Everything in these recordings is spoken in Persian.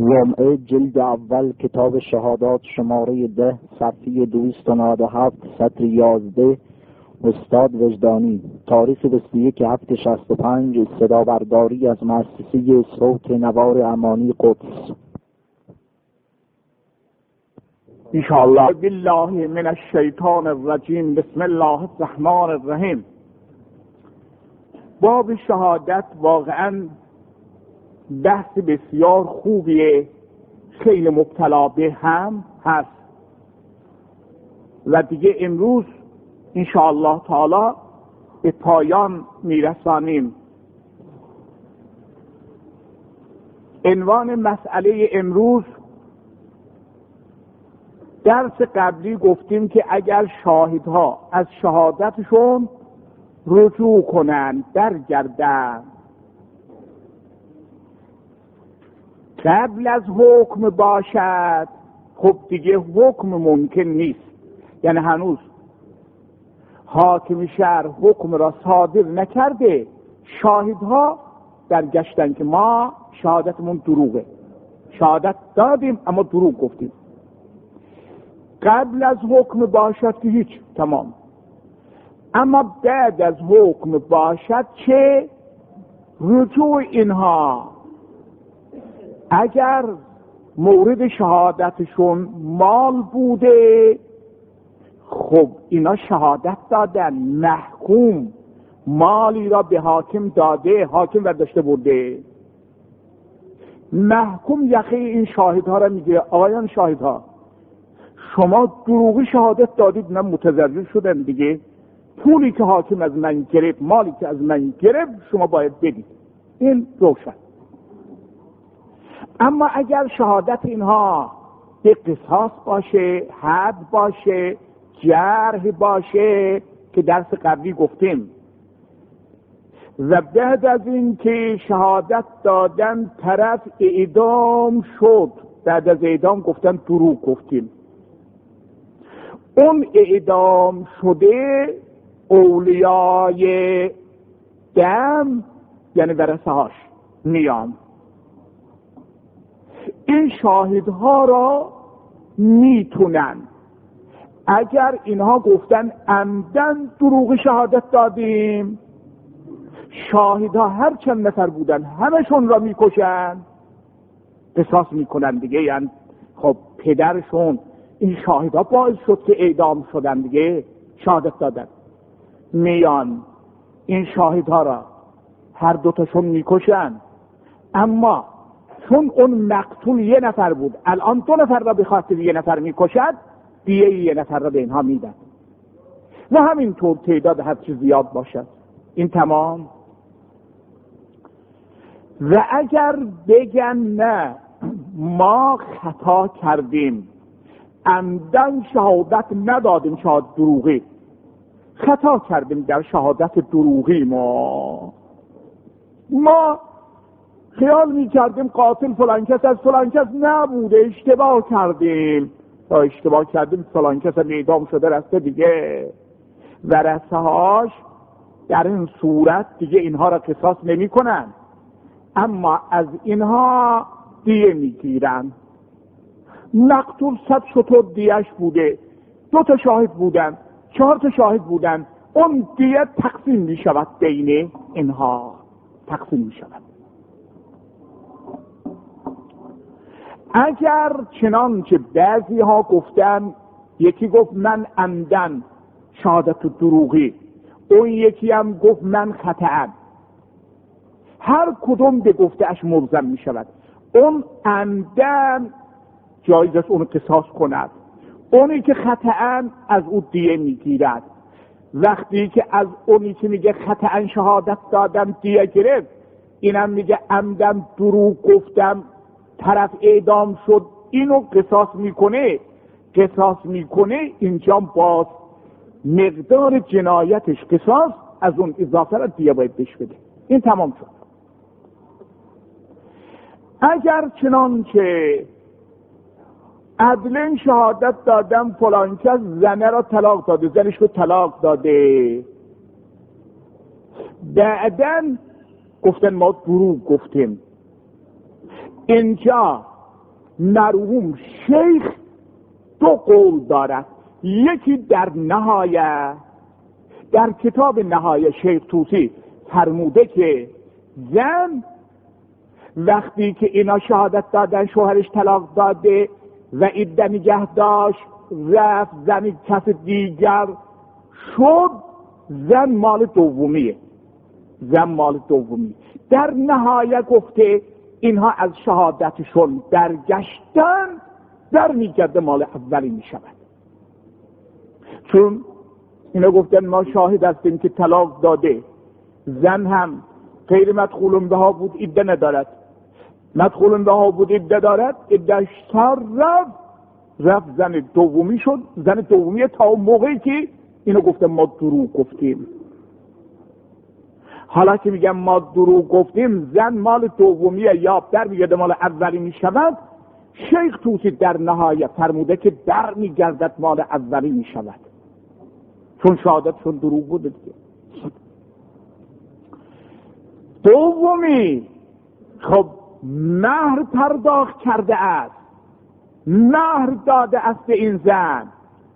جمعه جلد اول کتاب شهادات شماره 10 صفحه 297 سطر 11 استاد وجدانی تاریخ 21/7/65 صدا برداری از مؤسسه صوت نوار امانی قدس. انشاءالله. بالله من الشیطان الرجیم. بسم الله الرحمن الرحیم. باب شهادت واقعا بحث بسیار خوبیه، خیلی مبتلا به هم هست و دیگه امروز انشاءالله تعالی به پایان میرسانیم. عنوان مسئله امروز، درس قبلی گفتیم که اگر شاهدها از شهادتشون رجوع کنند، برگردند، قبل از حکم باشد، خب دیگه حکم ممکن نیست. یعنی هنوز حاکم شهر حکم را صادر نکرده، شاهدها برگشتن که ما شهادتمون دروغه، شهادت دادیم اما دروغ گفتیم. قبل از حکم باشد که هیچ، تمام. اما بعد از حکم باشد چه؟ رجوع اینها اگر مورد شهادتشون مال بوده، خب اینا شهادت دادن، محکوم مالی را به حاکم داده، حاکم برداشته برده، محکوم یخه این شاهدها را میگه آقایان شاهدها شما دروغی شهادت دادید، نه متضرر شدن دیگه، پولی که حاکم از من گرفت، مالی که از من گرفت شما باید بدید. این روشن. اما اگر شهادت اینها به قصاص باشه، حد باشه، جرح باشه که درس قبلی گفتیم، و بعد از این که شهادت دادن طرف اعدام شد، بعد از اعدام گفتن دروغ گفتیم، اون اعدام شده اولیای دم یعنی ورثه هاش میان، این شاهدها را میتونن اگر اینها گفتن عمدن دروغ شهادت دادیم، شاهدها هر چند نفر بودن همشون را میکشن، قصاص میکنن دیگه. یعنی خب پدرشون این شاهدها باعث شد که اعدام شدن دیگه، شهادت دادن، میان این شاهدها را هر دوتاشون میکشن. اما چون اون مقتول یه نفر بود، الان دو نفر را به خاطر یه نفر میکشد، دیه یه نفر را به اینها میدن و همینطور تعداد هر چی زیاد باشد. این تمام. و اگر بگن نه ما خطا کردیم، عمدن شهادت ندادیم، شهادت دروغی، خطا کردیم در شهادت دروغی، ما خیال میکردیم قاتل فلان کس از فلان کس نبوده، اشتباه کردیم، فلان کس اعدام شده رسته دیگه، ورثه هاش در این صورت دیگه اینها را قصاص نمی کنن، اما از اینها دیه میگیرن. مقتول 100 شتر دیهش بوده، 2 تا شاهد بودن، 4 تا شاهد بودن، اون دیه تقسیم می شود بین اینها، تقسیم می شود. اگر چنانچه بعضی ها گفتن، یکی گفت من عمدن شهادت دروغی، اون یکی هم گفت من خطأ، هر کدوم به گفته‌اش ملزم می شود. اون عمدن جایز است اون قصاص کند، اونی که خطأ از او دیه می گیرد. وقتی که از اونی که میگه خطأ شهادت دادم دیه گرفت، اینم میگه عمدن دروغ گفتم، طرف اعدام شد، اینو قصاص میکنه، اینجا باز مقدار جنایتش قصاص، از اون اضافه را دیگه باید بهش بده. این تمام شد. اگر چنانچه عدلن شهادت دادم فلان کس زنه را طلاق داده، زنش رو طلاق داده، بعدن گفتن ما دروغ گفتیم، اینجا مرحوم شیخ دو قول دارد. یکی در نهایه، در کتاب نهایه شیخ طوسی فرموده که زن وقتی که اینا شهادت دادن شوهرش طلاق داده و عده نگه داشت رفت زن کس دیگر شد، زن مال دومیه. زن مال دومی. در نهایه گفته اینها از شهادتشون برگشتن در میگرده مال اولی میشود. چون اینا گفتن ما شاهد هستیم که طلاق داده، زن هم غیر مدخول بها بود، عده ندارد. مدخول بها بود، عده دارد، عده‌اش سر رفت زن دومی شد. زن دومی تا موقعی که اینو گفتن ما دروغ گفتیم. حالا که میگم ما دروغ گفتیم، زن مال دومیه یا در میگرده مال اولی میشود. شیخ طوسی در نهایت فرموده که در میگردد مال اولی میشود، چون شهادتشون دروغ بوده دیگه. دومی خب مهر پرداخت کرده است، مهر داده است این زن،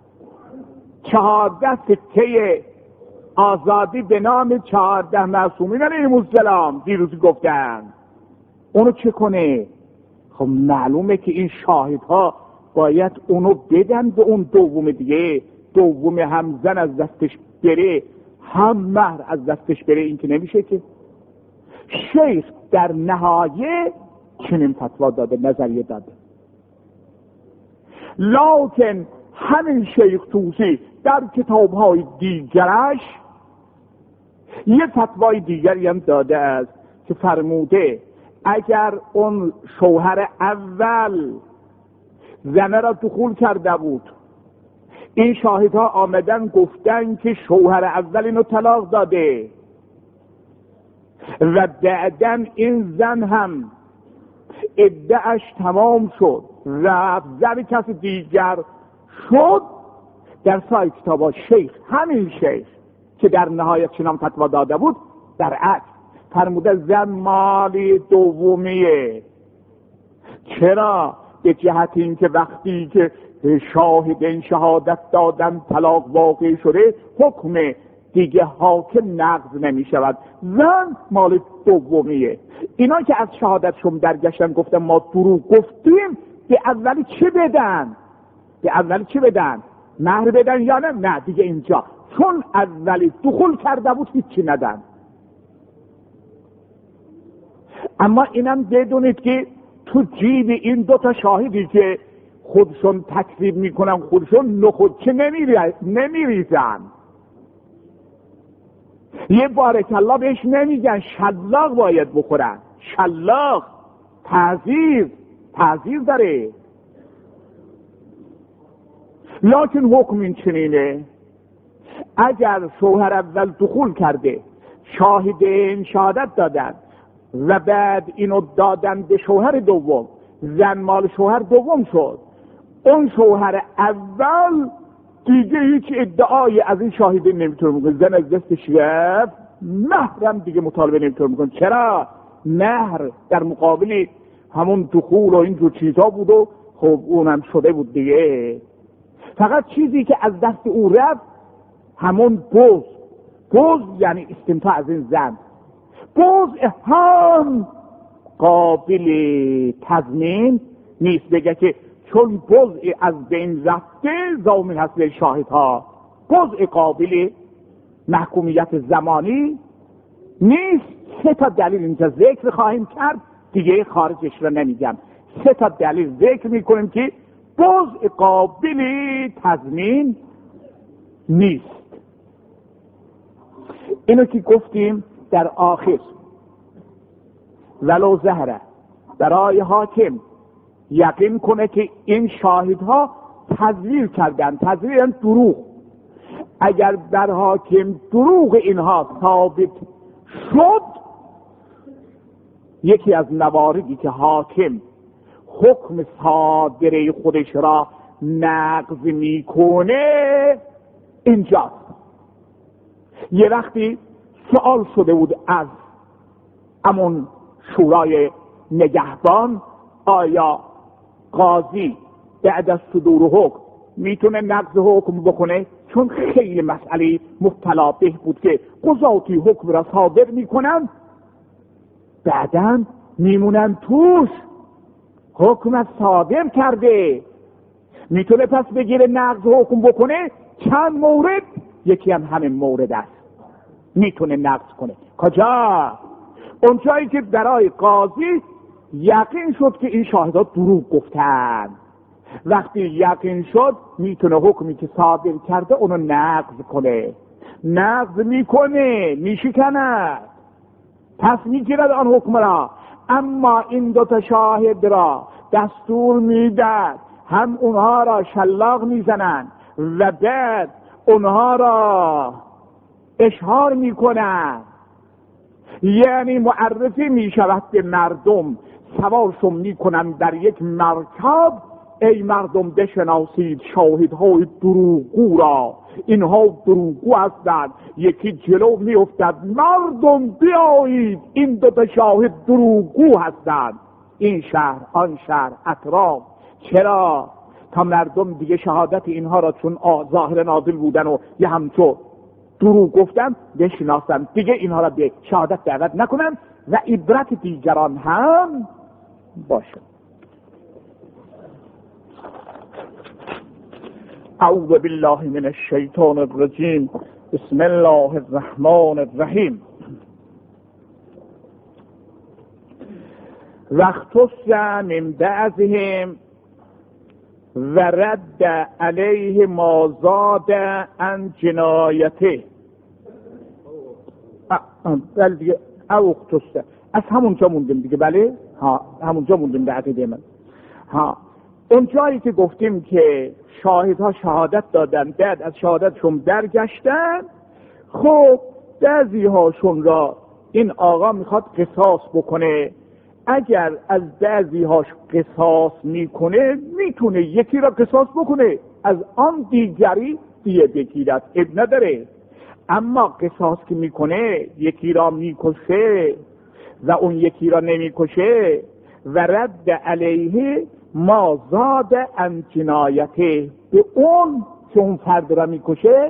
14 سکه آزادی به نام 14 معصومین علیهم السلام دیروز گفتن. اونو چه کنه؟ خب معلومه که این شاهدها باید اونو بدن به اون دوم دیگه. دوم هم زن از دستش بره هم مهر از دستش بره، این که نمیشه که. شیخ در نهایه چنین فتوا داده، نظریه داده. لکن همین شیخ طوسی در کتاب‌های دیگرش یه فتوای دیگری هم داده است که فرموده اگر اون شوهر اول زنه را دخول کرده بود، این شاهدها آمدن گفتن که شوهر اول اینو طلاق داده و بعداً این زن هم عده‌اش تمام شد و زن کسی دیگر شد، در سایر کتابا شیخ، همین شیخ که در نهایت چنان فتوا داده بود، در عکس فرموده زن مالی دومیه. چرا؟ به جهت این که وقتی که شاهدین شهادت دادن طلاق واقع شده، حکم دیگه حاکم نقض نمی شود، زن مال دومیه. اینا که از شهادتشون درگشتن گفتن ما دروغ گفتیم، به اولی چه بدن؟ به اولی چه بدن؟ مهر بدن یا نه؟ نه دیگه اینجا چون اولی دخول کرده بود هیچی ندن. اما اینم بدونید که تو جیب این دوتا شاهدی که خودشون تکذیب میکنن، خودشون نخودچه نمیریزن. یه بارک الله بهش نمیگن، شلاق باید بخورن. شلاق تعزیر داره. لکن حکم این چنینه، اگر شوهر اول دخول کرده، شاهدین شهادت دادن و بعد اینو دادن به شوهر دوم، زن مال شوهر دوم شد، اون شوهر اول دیگه هیچ ادعای از این شاهدین نمیتونه بکنه. زن از دستش رفت، مهرم دیگه مطالبه نمیتونه بکنه. چرا؟ مهر در مقابل همون دخول و اینجور چیزا بود و خب اونم شده بود دیگه. فقط چیزی که از دست او رفت همون بوز یعنی استمتاع از این زن. بوز هم قابل تضمین نیست، بگه که چون بوز از بین رفته ضامن هست به شاهدها. بوز قابل محکومیت زمانی نیست. 3 تا دلیل اینجا ذکر خواهیم کرد، دیگه خارجش رو نمیگم. 3 تا دلیل ذکر میکنیم که بوز قابل تضمین نیست. اینو که گفتیم در آخر، ولو ظهره، برای حاکم یقین کنه که این شاهدها تزویر کردن، تزویر دروغ. اگر بر حاکم دروغ اینها ثابت شد، یکی از مواردی که حاکم حکم صادره خودش را نقض میکنه اینجاست. یه وقتی سوال شده بود از همون شورای نگهبان، آیا قاضی بعد از صدور حکم میتونه نقض حکم بکنه؟ چون خیلی مسئله مبتلا به بود که قضاتی حکم را صادر میکنن بعداً میمونن توش، حکم صادر کرده، میتونه پس بگیره نقض حکم بکنه. چند مورد، یکی هم همین مورد است، میتونه نقض کنه. کجا؟ اونجایی که برای قاضی یقین شد که این شاهدها دروغ گفتن. وقتی یقین شد میتونه حکمی که صادر کرده اونو نقض کنه. نقض میکنه، میشکند، پس میگیرد آن حکم را. اما این دوتا شاهد را دستور میداد، هم اونها را شلاق میزنن و بعد اونها را اشهار میکنن، یعنی معرفی میشود به مردم، سوارشون میکنن در یک مرکب. ای مردم بشناسید شاهدهای دروغگو را، اینها دروغگو هستند. یکی جلو میافتد، مردم بیایید این دوتا شاهد دروغگو هستند، این شهر آن شهر اطراف. چرا؟ تا مردم دیگه شهادت اینها را چون ظاهر نازل بودن و یه همچو دروغ گفتن بشناسن، دیگه اینها را به شهادت دعوت نکنن و عبرت دیگران هم باشه. اعوذ بالله من الشیطان الرجیم. بسم الله الرحمن الرحیم. واختص من بعضهم و رد علیه ما زاد عن جنایته. بله دیگه، او اختص از همونجا موندیم دیگه. بله ها، همونجا موندیم به عقیده من. ها، اون جایی که گفتیم که شاهدها شهادت دادن، بعد از شهادتشون درگشتن. خب بعضی هاشون را این آقا میخواد قصاص بکنه. اگر از بعضی هاش قصاص میکنه، میتونه یکی را قصاص بکنه، از آن دیگری دیه بگیرد، اب نداره. اما قصاص که میکنه یکی را میکشه و اون یکی را نمیکشه، و رد علیه ما زاد عن جنایته، به اون که اون فرد را میکشه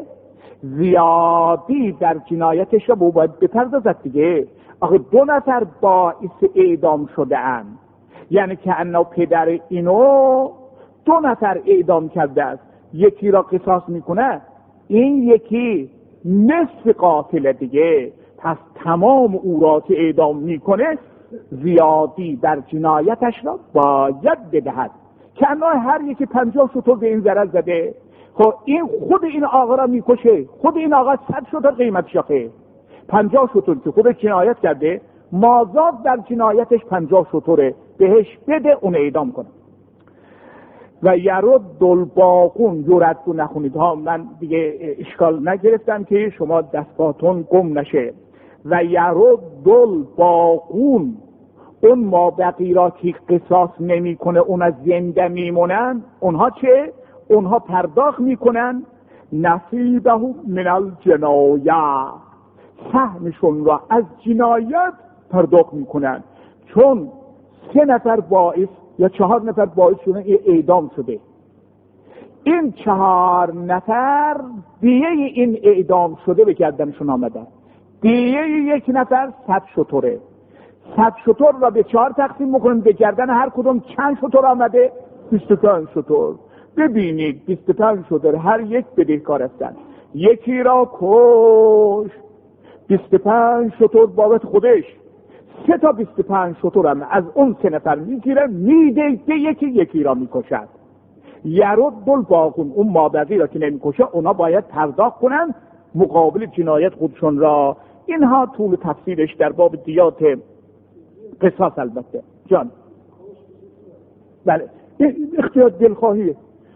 زیادی در جنایتش را باید بپردازد دیگه. آخه 2 نفر باعث اعدام شده اند، یعنی که انا پدر اینو 2 نفر اعدام کرده است، یکی را قصاص میکنه، این یکی نصف قاتل دیگه، پس تمام او را که اعدام میکنه زیادی در جنایتش را باید بدهد. که انا هر یکی 50 شتر به این ضرر زده. خب این خود این آقا را میکشه، خود این آقا 100 شتر قیمت شاخه، 50 شتر که خودش جنایت کرده، مازاد در جنایتش 50 شتره، بهش بده، اون اعدام کنه. و یرد الباقون، یرد رو نخونید ها، من دیگه اشکال نگرفتم که شما دستاتون گم نشه. و یرد الباقون، اون مابقی را که قصاص نمی کنه، اون از زنده میمونن، اونها چه؟ اونها پرداخت میکنن نصیبهم من الجنایه، سهمشون را از جنایت پرداخت میکنن. چون 3 نفر باعث یا 4 نفر باعث شدن اعدام شده، این 4 نفر دیه این اعدام شده به گردنشون آمدن. دیه یک نفر 100 شتره، 100 شتر را به 4 تقسیم میکنن، به گردن هر کدوم چند شتر آمده؟ 25 شتر. ببینید 25 شتر، هر یک بدهکار هستن. یکی را کش، 25 شتر بابت خودش، 3 تا 25 شتر هم از اون 3 نفر میگیره، میده به یکی را میکشد. یرد الباقون، اون مابقی را که نمیکشه اونا باید پرداخت کنن مقابل جنایت خودشون را. اینها طول تفسیرش در باب دیات قصاص البته. جان بله، اختیار دلخواهیه.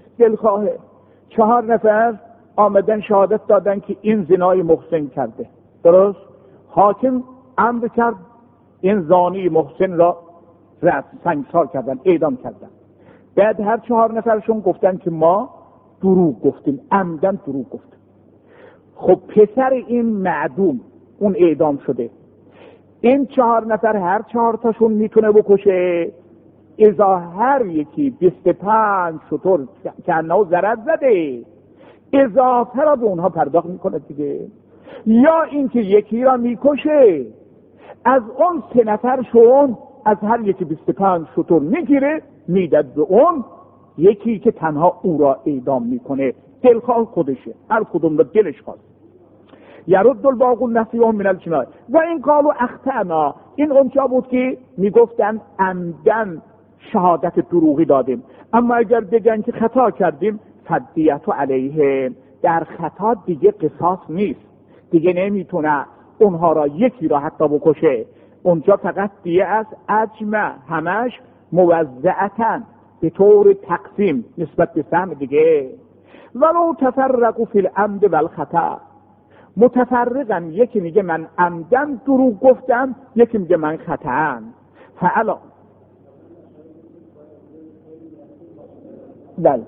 4 نفر آمدن شهادت دادن که این زنای محسن کرده، درست؟ حاکم امر کرد این زانی محسن را سنگسار کردن، اعدام کردن. بعد هر 4 نفرشون گفتن که ما دروغ گفتیم، عمدن دروغ گفتیم. خب پسر این معدوم اون اعدام شده، این 4 نفر هر 4 تاشون میتونه بکشه، ازا هر یکی 25 شتر کنه ضرر زده اضافه را به اونها پرداخت میکنه دیگه. یا اینکه یکی را میکشه، از اون 3 نفرشون از هر یکی 25 شتر میگیره میدد به اون یکی که تنها او را اعدام میکنه. دلخواه خودشه، هر کدوم را دلش خواست. یرد الباقی النصیب من الجنایه و این قالوا اخطأنا، این اونجا بود که میگفتن عمدن شهادت دروغی دادیم، اما اگر بگن که خطا کردیم فدیت علیه، در خطا دیگه قصاص نیست، دیگه نمیتونه اونها را یکی را حتی بکشه، اونجا فقط دیه است. اجمع همش موزعتن به طور تقسیم نسبت به سهم دیگه. ولو تفرقوا فی العمد والخطا، متفرقن، یکی میگه من عمدن دروغ گفتم، یکی میگه من خطأن. فعلا بله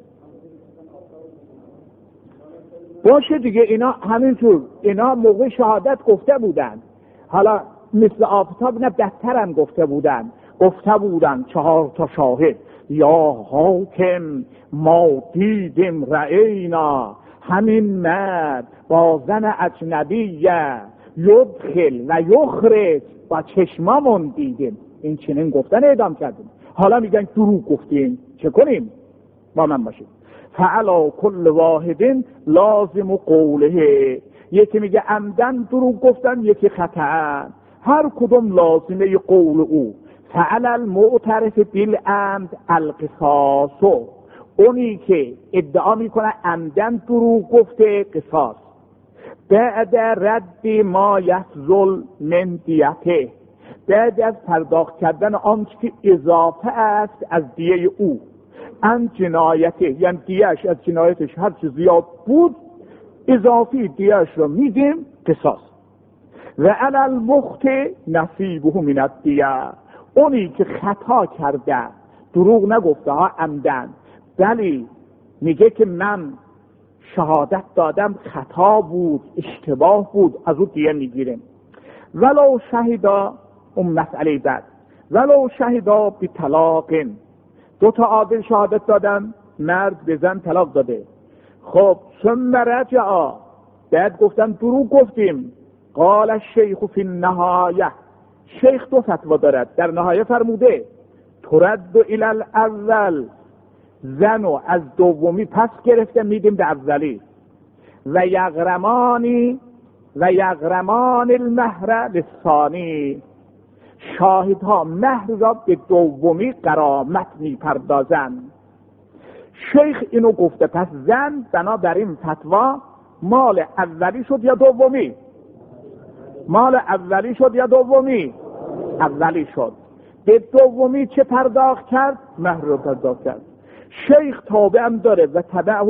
باشه دیگه، اینا همینطور، اینا موقع شهادت گفته بودن، حالا مثل آفتاب نه بدتر هم گفته بودن 4 تا شاهد، یا حاکم ما دیدیم رأینا، همین مرد با زن اجنبیه یدخل و یخرج با چشمامون دیدیم، این چنین گفتن اعدام کردیم، حالا میگن دروغ گفتیم، چه کنیم؟ با من باشید. فعلا کل واحد لازم قوله، یکی میگه عمدن دروغ گفتن، یکی خطأ، هر کدوم لازمه قول او. فعلا المعترف بالعمد القصاص، اونی که ادعا میکنه عمدن دروغ گفته قصاص. بعد رد ما یحصل من دیته، بعد از پرداخت کردن آنچه که اضافه است از دیه او، ان جنایته، یعنی دیهش از جنایتش هر چه زیاد بود اضافی دیهش رو میدیم قصاص. و علی المخطئ نصیبه من الدیه، اونی که خطا کرده دروغ نگفته ها عمدن، ولی میگه که من شهادت دادم خطا بود اشتباه بود، از اون دیه میگیریم. ولو شهدا، اون مسئله بعد، ولو شهدا بی طلاق، 2 تا عادل شهادت دادن، مرد به زن طلاق داده، خب ثم رجعا، بعد گفتن دروغ گفتیم، قال الشیخ فی النهایه، شیخ 2 فتوا دارد، در نهایه فرموده ترد الی الاول، زنو از دومی پس گرفته میدیم به اولی، و یغرمان المهر للثانی، شاهدها مهر را به دومی غرامت میپردازند. شیخ اینو گفته، پس زن بنابراین فتوا مال اولی شد یا دومی؟ مال اولی شد یا دومی؟ اولی شد. به دومی چه پرداخت کرد؟ مهر رو پرداخت کرد. شیخ تابع هم داره و تبعه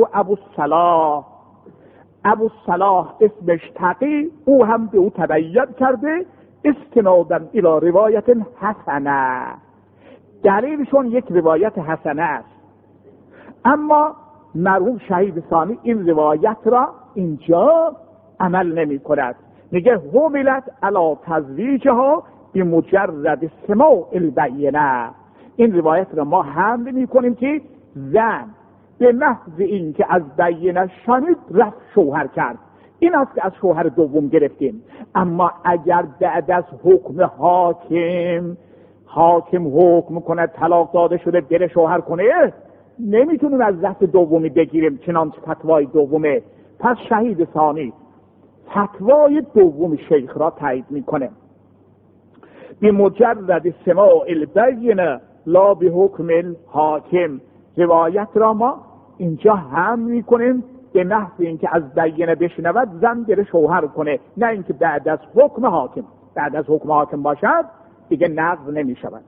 ابو صلاح اسمش تقی، او هم به او تبعیت کرده استنادا الی روایت حسنه، دلیلشون یک روایت حسنه است. اما مرحوم شهید ثانی این روایت را اینجا عمل نمی کند، میگه حملت علی تزویجها بمجرد سماع البینه، این روایت را ما حمل می کنیم که زن به محض این که از بینه شنید رفت شوهر کرد، این است که از شوهر دوم گرفتیم. اما اگر بعد از حکم حاکم حکم کنه طلاق داده شده بره شوهر کنه، نمیتونیم از دست دومی بگیریم، چنانچه فتوای دومه. پس شهید ثانی فتوای دوم شیخ را تایید میکنه، به مجرد سماع البینه لا به حکم الحاکم، روایت را ما اینجا هم میکنیم به محض اینکه از بینه بشنود زن بره شوهر کنه، نه اینکه بعد از حکم حاکم. بعد از حکم حاکم باشد دیگه نقض نمیشود.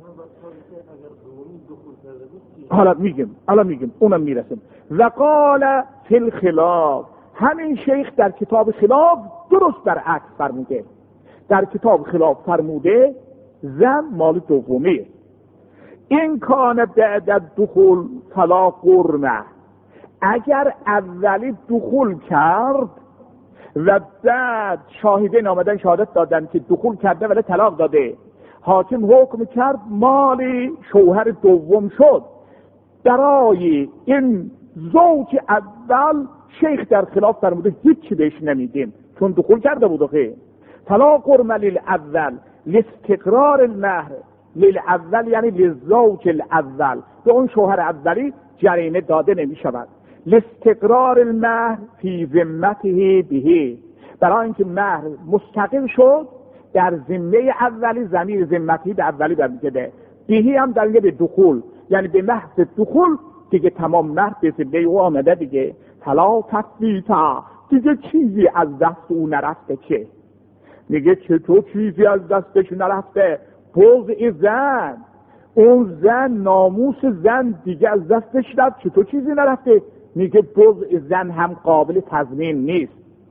حالا میگیم اونم میرسیم. وقال فی الخلاف، همین شیخ در کتاب خلاف درست برعکس فرموده. در کتاب خلاف فرموده زن مال دومیه، این کان بعد دخول فلا قرمه، اگر اولی دخول کرد و بعد شاهدین آمدن شهادت دادن که دخول کرده ولی طلاق داده، حاکم حکم کرد مال شوهر دوم شد. برای این زوج اول شیخ در خلاف فرموده هیچی بهش نمیدیم چون دخول کرده بود. طلاق لل اول لاستقرار المهر. لل اول یعنی للزوج الاول، به اون شوهر اولی جریمه داده نمی شود. لاستقرار المهر فی ذمته به، برای اینکه مهر مستقر شد در ذمه اولی، ضمیر ذمتی به اولی برمیگرده. بهی هم در به دخول، یعنی به محض دخول دیگه تمام مهر به ذمه او آمده دیگه. فلا تثبیتا، دیگه چیزی از دست او نرفته. چه میگه چطور چیزی از دستش نرفته؟ بضع زن، اون زن، ناموس زن دیگه از دستش رفت، چطور چیزی نرفته؟ میگه بضع زن هم قابل تضمین نیست.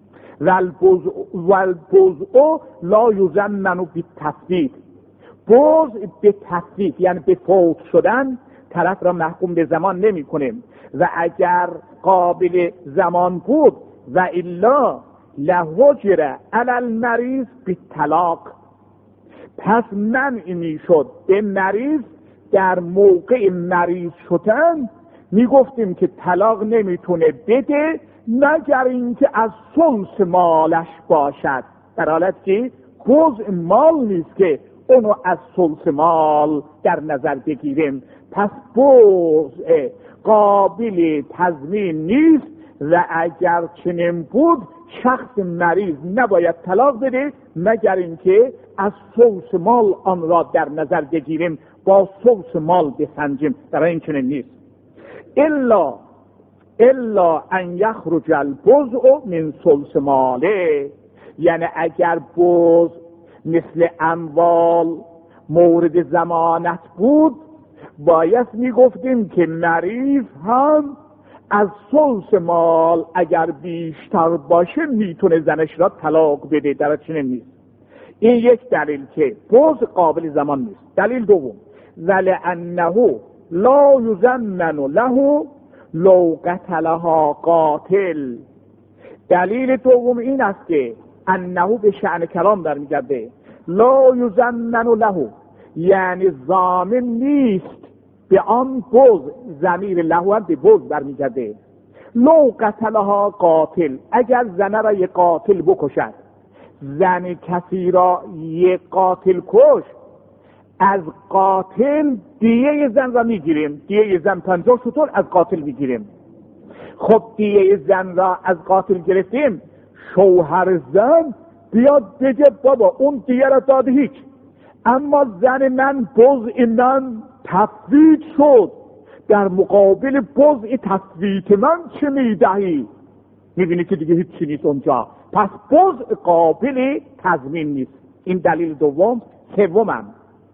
والبضع لا یضمن بالتثبیت. بضع به تثبیت یعنی به فوت شدن طرف را محکوم به زمان نمی کنیم، و اگر قابل زمان بود و الا لحجر علی المریض بالطلاق، پس منع می شد به مریض در موقع مریض شدن، می گفتیم که طلاق نمیتونه بده مگر اینکه از ثلث مالش باشد، در حالت که جزء مال نیست که اونو از ثلث مال در نظر بگیریم. پس بضع قابل تضمین نیست و اگر چنین بود شخص مریض نباید طلاق بده مگر اینکه از ثلث مال آن را در نظر بگیریم، با ثلث مال بسنجیم. برای این چنین نیست. الا ان یخرج البضع من ثلث ماله، یعنی اگر بضع مثل اموال مورد ضمانت بود باید میگفتیم که مریض هم از ثلث مال اگر بیشتر باشه میتونه زنش را طلاق بده. در چنین نیست. این یک دلیل که بضع قابل زمان نیست. دلیل دوم، ولانه لا یضمن له لو قتلها قاتل. دلیل دوم این است که انه به شأن کلام برمیگرده. لا یضمن له یعنی ضامن نیست به آن بضع، ضمیر له هم به بضع برمیگرده. لو قتلها قاتل، اگر زن را یک قاتل بکشد، زن کسی را یک قاتل کش، از قاتل دیه زن را میگیریم. دیه زن 50 شتر از قاتل میگیریم. خب دیه زن را از قاتل گرفتیم، شوهر زن بیاد بگه بابا اون دیه را داده هیچ، اما زن من بضع من تفویت شد، در مقابل بضع تفویت من چه میدهی؟ میبینی که دیگه هیچی نیست اونجا. پس بضع قابل تضمین نیست. این دلیل دوم. سومم،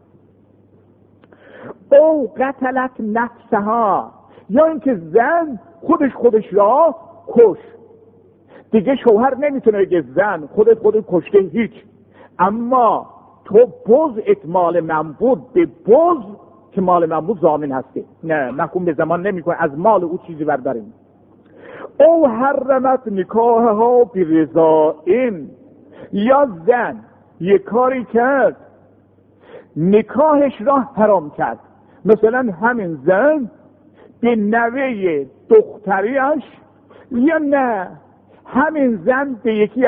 او قتلت نفسها، یا اینکه زن خودش را کش. دیگه شوهر نمیتونه بگه زن خودت کشته هیچ، اما تو بضعت مال من بود، به بضع که مال من بود ضامن هستی. نه، محکوم به زمان نمیکنه از مال او چیزی برداریم. او حرمت نکاحها برضاء، یا زن یک کاری کرد نکاحش را حرام کرد. مثلا همین زن به نوه دختریش، یا نه همین زن به یکی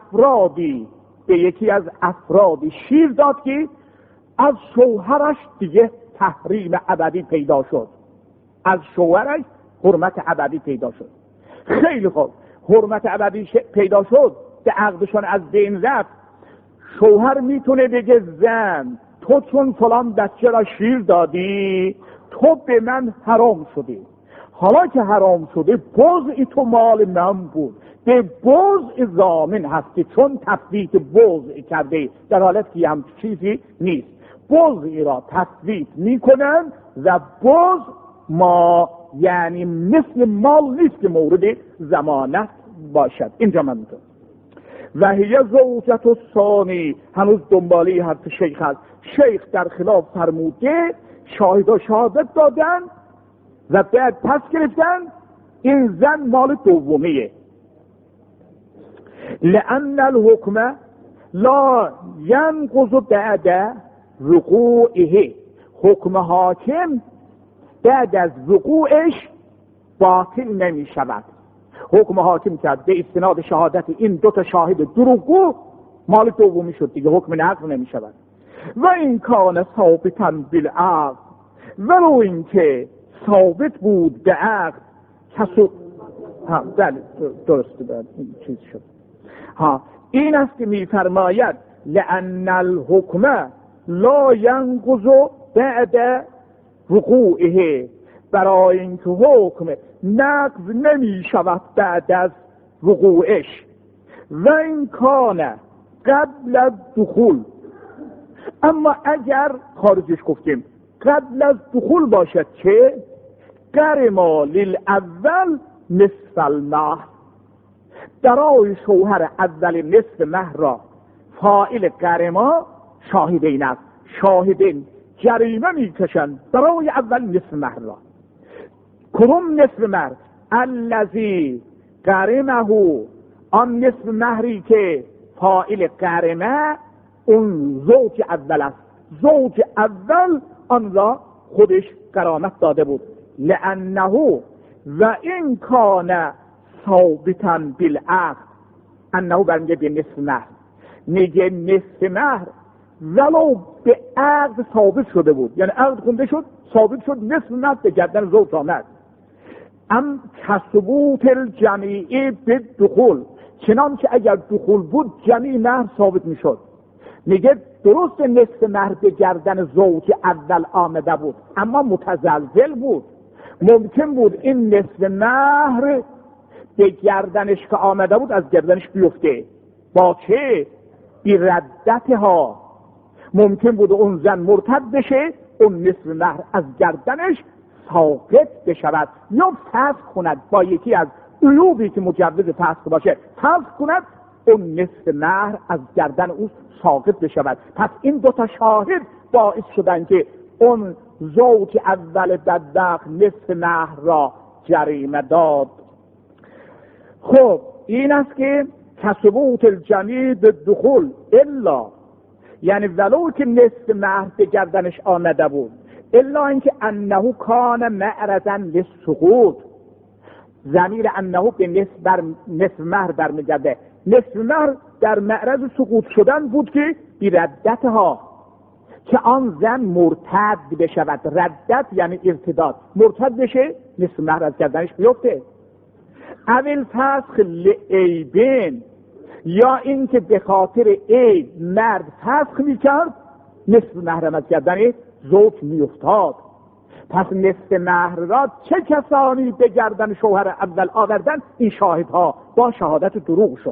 از افرادی شیر داد که از شوهرش دیگه تحریم ابدی پیدا شد. از شوهرش حرمت ابدی پیدا شد. خیلی خوب، حرمت ابدی پیدا شد، به عقدشان از بین رفت. شوهر میتونه بگه زن تو چون فلان بچه را شیر دادی تو به من حرام شدی، حالا که حرام شده بضع تو مال من بود، به بضع ضامن هستی چون تثبیت بضع کرده، در حالت که هم چیزی نیست. بضعی را تثبیت میکنن و بضع ما یعنی مثل مال نیست که مورد ضمانت باشد. اینجا من میتونم و هی زوجت الثانی، هنوز دنباله حرف شیخ هست. شیخ در خلاف فرموده، شاهدا شهادت دادن و بعد پس گرفتن این زن مال دومیه. لأن الحکم لا ينقض بعد وقوعه، حکم حاکم بعد از وقوعش باطل نمی شود. حکم حاکم کرد به استناد شهادت این دو تا شاهد دروغگو، مال دومی شد دیگه، حکم نقض نمی شود. و این کان ثابتا بالعقل، ولو این که ثابت بود به عقل کسو بله درسته این چیز شد. این است که میفرماید لأن الحکم لا ینقض بعد وقوعه، برای اینکه حکم نقض نمی شود بعد از وقوعش. و این کان قبل الدخول، اما اگر خارجش گفتیم قبل از دخول باشد که قرما للاول نصف المهر، برای شوهر اول نصف مهر را فاعل قرما شاهدین است. شاهدین جریمه میکشند برای اول نصف مهر را. کدوم نصف مهر؟ الذی قرمه، آن نصف مهری که فاعل قرمه اون زوج اول است. زوج اول آن را خودش غرامت داده بود. لانه و این کان ثابتا بالعقد، انه برمیگه به نصف مهر، میگه نصف مهر ولو به عقد ثابت شده بود، یعنی عقد خونده شد ثابت شد نصف مهر به گردن زوج آمد. ام کثبوت الجمیع بالدخول، چنانچه اگر دخول بود جمیع مهر ثابت میشد. میگه درست نصف مهر به گردن زوج اول آمده بود اما متزلزل بود، ممکن بود این نصف مهر به گردنش که آمده بود از گردنش بیفته. با چه؟ بی ردتها، ممکن بود اون زن مرتد بشه، اون نصف مهر از گردنش ساقط بشود یا فسخ کند با یکی از عیوبی که مجوز فسخ باشه، فسخ کند اون نصف مهر از گردن او ساقط بشود. پس این دوتا شاهد باعث شدن که اون زوج اول بدبخت نصف مهر را جریمه داد. خب این است که کثبوت الجمیع بالدخول الا، یعنی ولو که نصف مهر به گردنش آمده بود، الا اینکه انه کان معرضا للسقوط، ضمیر انه به نصف مهر برمیگرده. نصف مهر در معرض سقوط شدن بود که بی ردتها، که آن زن مرتد بشود. ردت یعنی ارتداد، مرتد بشه نصف مهر از گردنش بیفته. اول فسخ لعیبین، یا این که به خاطر عیب مرد فسخ میکرد نصف مهر از گردن زوج میافتاد. پس نصف مهر را چه کسانی به گردن شوهر اول آوردن؟ این شاهدها با شهادت دروغشون.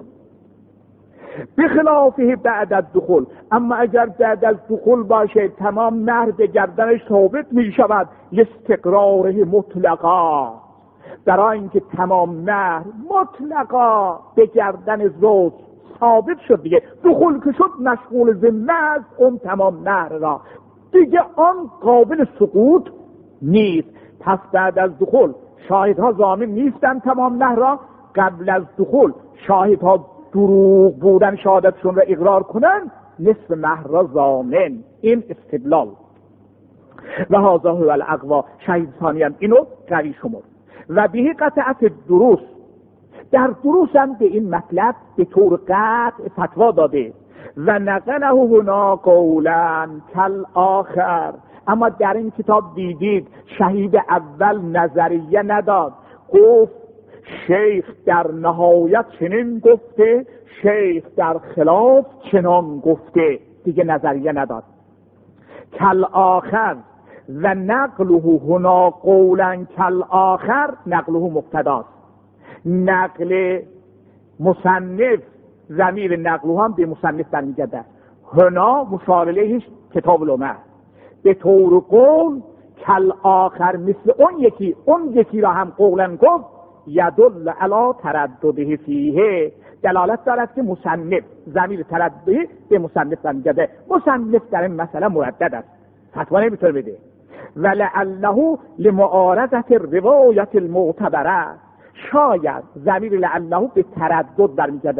بخلافه بعد از دخول، اما اگر بعد از دخول باشه تمام مهر به گردنش ثابت می شود استقراره مطلقا، برای اینکه تمام مهر مطلقا به گردن زوج ثابت شد دیگه، دخول که شد مشغول ذمه از اون تمام مهر را دیگه، آن قابل سقوط نیست. پس بعد از دخول شاهدها ضامن نیستن تمام مهر را. قبل از دخول شاهدها دروغ بودن شهادتشون را اقرار کنن، نصف مهر را ضامن. این استدلال. و هذا هو الاقوی، شهید ثانی هم اینو قوی شمرد. و به قطعت دروس، در دروس هم به این مطلب به طور قطع فتوا داده. و نقله هنا قولا کالآخر، اما در این کتاب دیدید شهید اول نظریه نداد، گفت شیخ در نهایت چنین گفته، شیخ در خلاف چنان گفته، دیگه نظریه نداد. کالآخر و نقله هنا قولا کالآخر، نقله مبتداست. نقل مصنف، ضمیر نقله هم به مصنف برمیگرده. هنا مشار الیهش کتاب العمر. به طور قول کالآخر مثل اون یکی را هم قولا گفت، یدل علی تردده فیه، دلالت دارد که مصنف، ضمیر تردده به مصنف برمیگرده. مصنف در این مسئله مردد است، فتوا نمیتونه بده. ولعله لمعارضت الروایت المعتبره، شاید ضمیر لعله به تردد برمیگرده،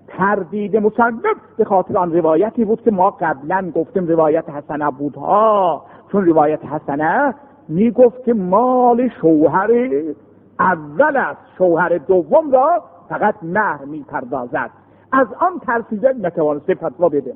تردید مصنف به خاطر آن روایتی بود که ما قبلا گفتیم روایت حسنه بودها، چون روایت حسنه میگفت که مال شوهر اول است، شوهر دوم را فقط مهر میپردازد. از آن ترسیده نتوانسته فتوا بده.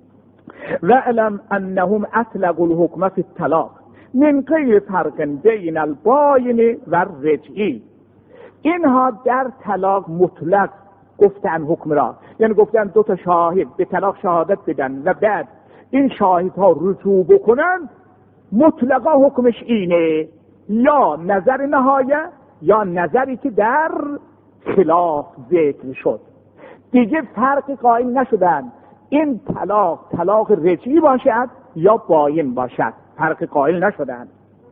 و علم انهم اطلقوا الحکم فی الطلاق من غیر فرق بین الباین و رجعی. اینها در طلاق مطلق گفتن حکم را، یعنی گفتن دو تا شاهد به طلاق شهادت بدن و بعد این شاهدها رجوع بکنن، مطلقا حکمش اینه، یا نظر نهایه یا نظری که در خلاف ذکر شد. دیگه فرق قائل نشدن این طلاق رجعی باشد یا باین باشد، فرق قائل نشدن.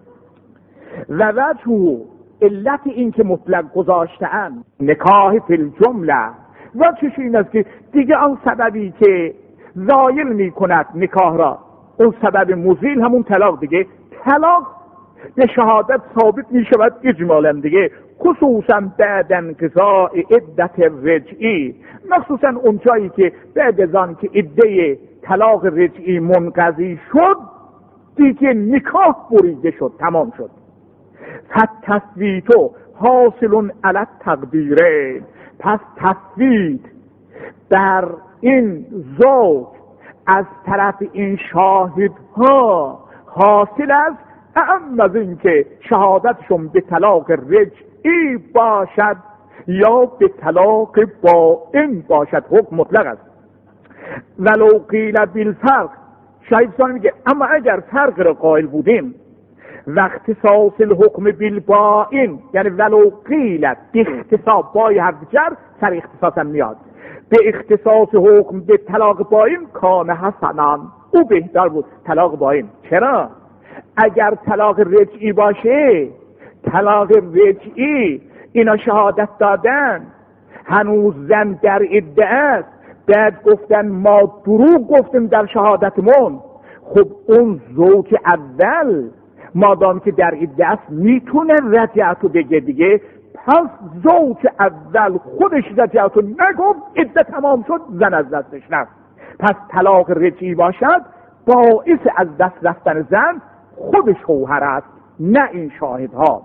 و وجه علت این که مطلق گذاشتن نکاح فی الجمله، وجهش این است که دیگه آن سببی که زایل می کند نکاح را، اون سبب مزیل همون طلاق دیگه، طلاق به شهادت ثابت می شود اجمالا دیگه، خصوصا بعد انقضاء عدت رجعی، مخصوصا اون جایی که بعد از آن که عده طلاق رجعی منقضی شد دیگه نکاح بریده شد، تمام شد. فالتثبیت حاصل علی التقدیره، پس تثبیت در این زوج از طرف این شاهدها حاصل است، اما از این که شهادتشون به طلاق رجعی باشد یا به طلاق باین باشد، حکم مطلق است. ولو قیل بالفرق، شایستان میگه اما اگر فرق را قائل بودیم و اختصاص الحکم بالباین، یعنی ولو قیل اختصاص بای حرفجر سر اختصاص هم میاد، به اختصاص حکم به طلاق باین کان حسنان، او بهتر بود طلاق باین. چرا؟ اگر طلاق رجعی باشه، طلاق رجعی اینا شهادت دادن، هنوز زن در عده است، بعد گفتن ما دروغ گفتیم در شهادتمون، خب اون زوج اول مادام که در عده است میتونه رجعتو بگه دیگه، پس زوج اول خودش رجعتو نگفت، عده تمام شد، زن از دستش رفت. پس طلاق رجعی باشد باعث از دست رفتن زن خود شوهر است، نه این شاهدها.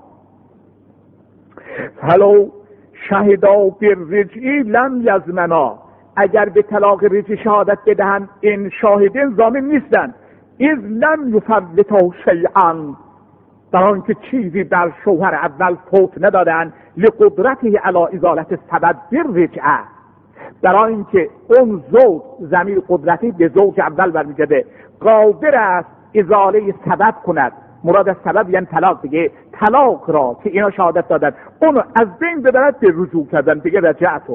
فلو شهدا بالرجعی لم یضمنا، اگر به طلاق رجعی شهادت بدهند این شاهدین ضامن نیستند، اذ لم یفوتا شیئا، در آنکه چیزی در شوهر اول فوت ندادن، لقدرته علی ازالت سبب بالرجعه، در آنکه اون زوج ضمیر قدرتی به زوج اول برمیگرده، قادر است ازاله سبب کند، مراد از سبب یعنی طلاق دیگه، طلاق را که اینا شهادت دادن اونو از بین ببرد به رجوع کردن دیگه، رجعتو.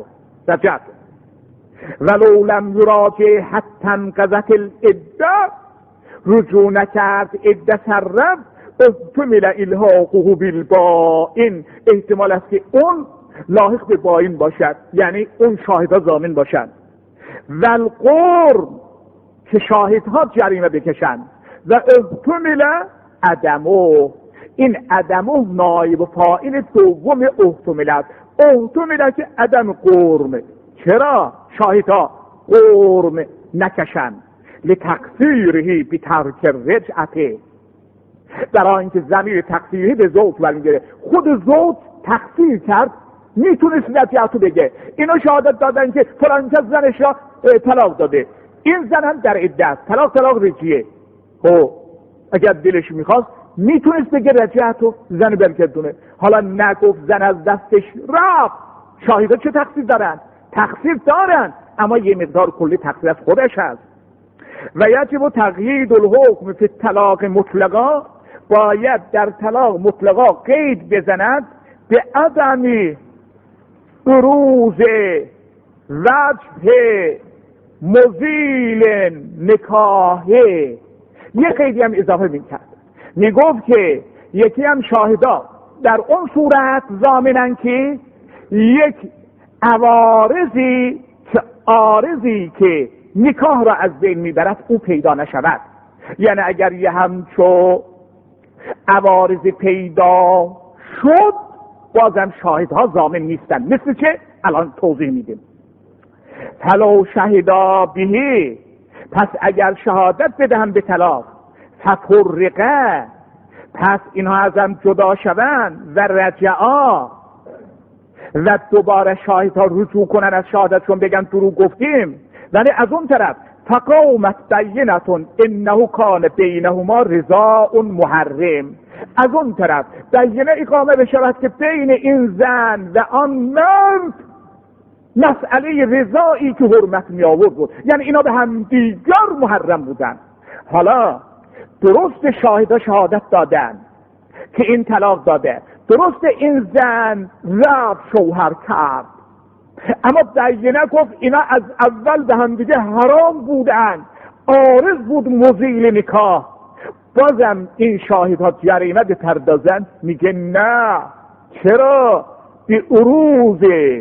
ولو لم یراجع حتی انقضت العده، رجوع نکرد عده سر رفت، احتمل الحاقه بالباین، احتمال است که اون لاحق به باین باشد، یعنی اون شاهدها ضامن باشند. والقرب، که شاهدها جریمه بکشند. و احتمل عدمو، این عدمو نایب فاعل دوم احتمل است، احتمل که عدم قرم. چرا شاهدها قرم نکشند؟ لتقصیره بترک رجعته، در آنکه ضمیر تقصیری به زوج برمیگره، خود زوج تقصیر کرد، میتونست رجعتو بگه، اینا شهادت دادن که فلان کس زنش را طلاق داده، این زن هم در عده است، طلاق رجعیه. خب اگر دلش میخواست میتونست بگه رجعتو، زن برگردونه، حالا نگفت، زن از دستش رفت. شاهدا چه تقصیر دارن؟ تقصیر دارن، اما یه مقدار کلی تقصیر از خودش هست. و یجب تقیید الحکم فی الطلاق مطلقا، باید در طلاق مطلقا قید بزند به عدم بروز وجه مزیل نکاحه. یه قیدی هم اضافه میکرد، میگفت که یکی هم شاهدا در اون صورت ضامنن که یک عارضی که نکاح را از بین میبرد او پیدا نشود. یعنی اگر یه همچو عوارض پیدا شد بازم شاهدها ضامن نیستن، مثل چه الان توضیح میدیم. فلو شهدا به، پس اگر شهادت بدهم به طلاق، ففرقه، پس اینها ازم جدا شوند، و رجعا، و دوباره شاهدها رجوع کنن از شهادتشون بگن دروغ گفتیم، ولی از اون طرف فقامت بینتون انه کان بینهما رضاء محرم، از اون طرف بینه اقامه بشود که بین این زن و آن مرد مسئله رضایی که حرمت می آورد بود، یعنی اینا به هم دیگر محرم بودن. حالا درست شاهدا شهادت دادن که این طلاق داده، درست این زن رفت شوهر کرد، اما بینه گفت اینا از اول به هم دیگه حرام بودن، عارض بود مزیل نکاح، بازم این شاهدها جریمه بپردازن. میگه نه، چرا؟ به عروض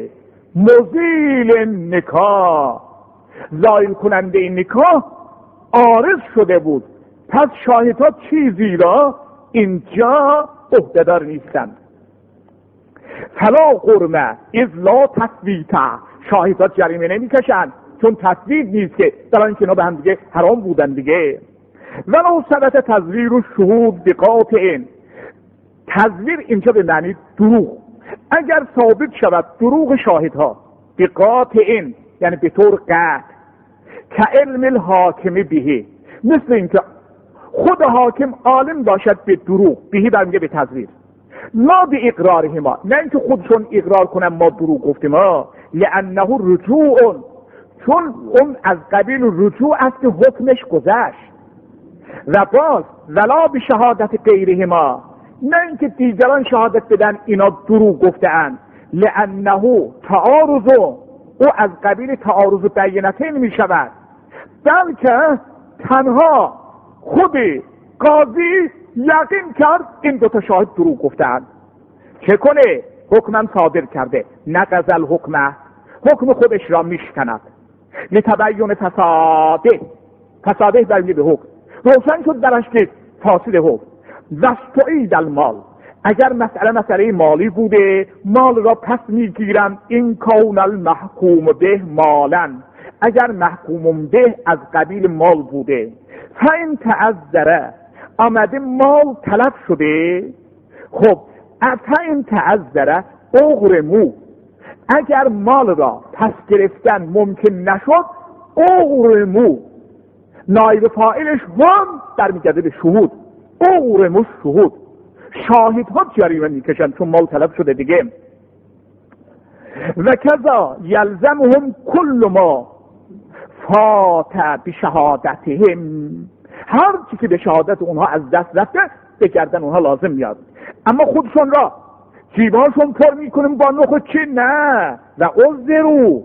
مزیل نکاح، زایل کننده این نکاح عارض شده بود، پس شاهدها چیزی را اینجا عهده‌دار نیستند. فلا قرمه اذ لا تثبیت، شاهدها جریمه نمیکشن چون تثبیت نیست که در اینکه اینا به هم دیگه حرام بودن دیگه. ولو ثبت تزویر و شهود بقاطع، تزویر اینجا به معنی دروغ، اگر ثابت شود دروغ شاهدها بقاطع یعنی به طور قطع، که علم الحاکم به، مثل اینکه خود حاکم عالم باشد به دروغ، بهی برمیگه به تزویر، لا به اقرارهما، نه اینکه خودشون اقرار کنن ما دروغ گفتیم، لانه رجوع، چون اون از قبیل رجوع است که حکمش گذشت. و باز ولا به شهادت غیرهما، نه اینکه دیگران شهادت بدن اینا دروغ گفته‌اند، لانه تعارض، او از قبیل تعارض بینتین می شود، بلکه تنها خود قاضی یقین کرد این دوتا شاهد دروغ گفته‌اند، چه کنه؟ حکمم صادر کرده، نقض الحکمه، حکم خودش را میشکند، لتبین فساده برمی به حکم، روشن شد درش که فاسد حکم. واستعید المال، اگر مسئله مالی بوده، مال را پس میگیرم، این کون المحکوم به مالا، اگر محکوم به از قبیل مال بوده، فاین تعذره، آمده مال طلب شده، خب فاین تعذره اغرمو، اگر مال را پس گرفتن ممکن نشد، اغرمو، نایب فاعلش هم برمیگرده به شهود، اغرمو شهود، شاهدها جریمه میکشن چون مال طلب شده دیگه. و کذا یلزمهم کل ما فات بشهادتهم، هر چی که به شهادت اونها از دست رفته به گردن اونها لازم میاد، اما خودشون را جیبهاشون پر میکنیم با نخ چی؟ نه، و عذرو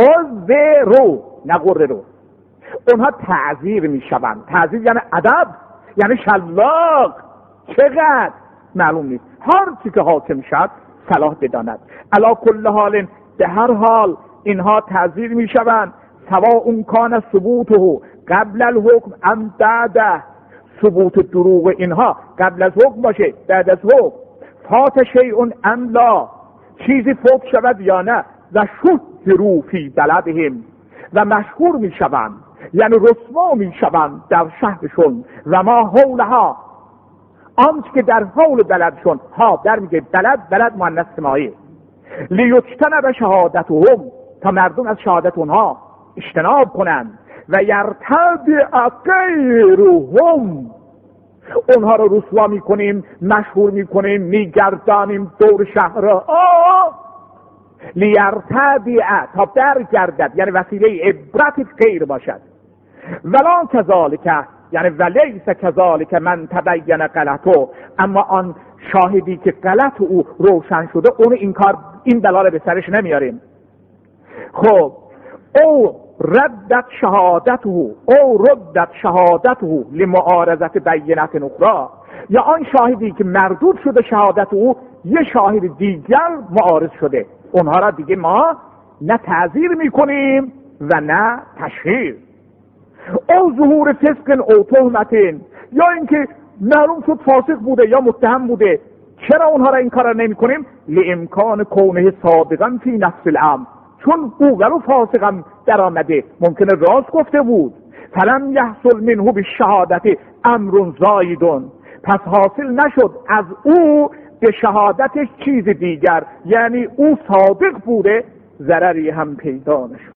نه غررو، اونها تعذیر میشوند. تعذیر یعنی ادب، یعنی شلاق، چقدر معلوم نیست، هر چی که حاکم شد صلاح بداند. علا کل حال، به هر حال اینها تعذیر میشوند، سواء کان ثبوته قبل الحکم ام بعده، ثبوت دروغ اینها قبل از حکم باشه بعد از حکم، فات شیء ام لا، چیزی فوت شود یا نه، و شهروا فی بلدهم، و مشهور میشوند یعنی رسوا میشوند در شهرشون، و ما حولها، آنچه که در حول بلدشون، ها در میگه بلد مؤنث سماعی، لیجتنب شهادتهم، تا مردم از شهادت اونها اجتناب کنند، و یرتدع غیرهم، اونها رو رسوا میکنیم، مشهور میکنیم، میگردانیم دور شهر را، لیرتدع، تا برگردد، یعنی وسیله عبرت غیر باشد. ولا کذالک، یعنی ولیس کذالک من تبین غلطو، اما آن شاهدی که غلط او روشن شده، اون این دلاله به سرش نمیاریم. خب او ردت شهادته لمعارضت بینت اخرى، یا آن شاهدی که مردود شده شهادت او، یه شاهد دیگر معارض شده، اونها را دیگه ما نه تعذیر میکنیم و نه تشهیر. او ظهور فسق او تهمت، یا اینکه معلوم شد فاسق بوده یا متهم بوده، چرا اونها را این کار را نمی کنیم؟ لامکان کونه صادقا فی نفس الامر، چون او ولو فاسقم در آمده، ممکنه راست گفته بود. فلم یحصل منه بالشهادت امر زایدون، پس حاصل نشد از او به شهادتش چیز دیگر، یعنی او صادق بوده، ضرری هم پیدا نشد.